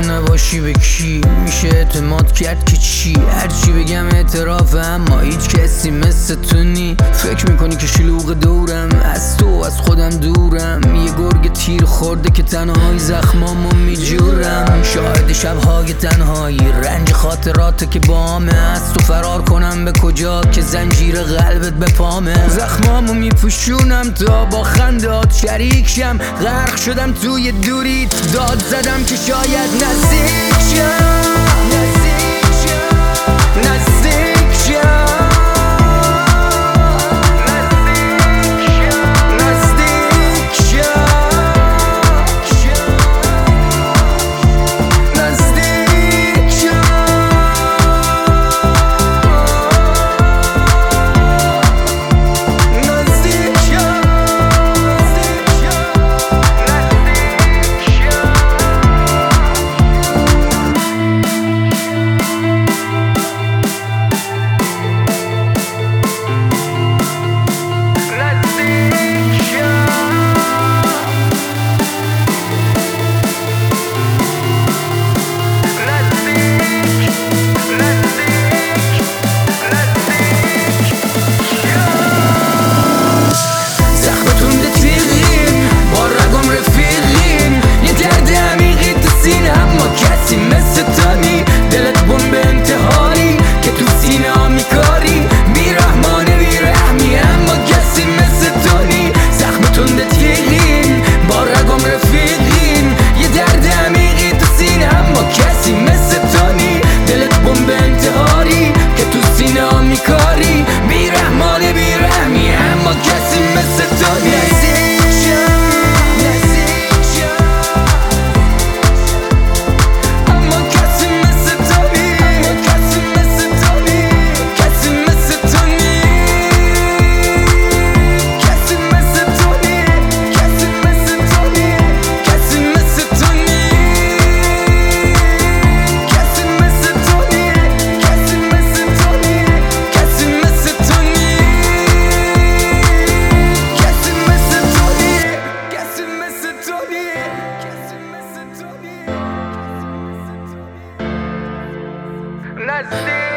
نباشی به کی میشه اعتماد کرد که چی؟ هرچی بگم اعترافه اما هیچ کسی مثل تو نی. فکر میکنی که شلوغ دورم، از تو از خودم دورم. یه گرگ تیر خورده که تنهایی زخمامو میجورم. شاهد شبهای تنهایی، رنج خاطراته که بامه. از تو فرار کنم به کجا که زنجیر قلبت به پامه. زخمامو میپوشونم تا با خندات شریک شم. غرق شدم توی دوریت، داد زدم که شاید نزدیک شم. نزدیک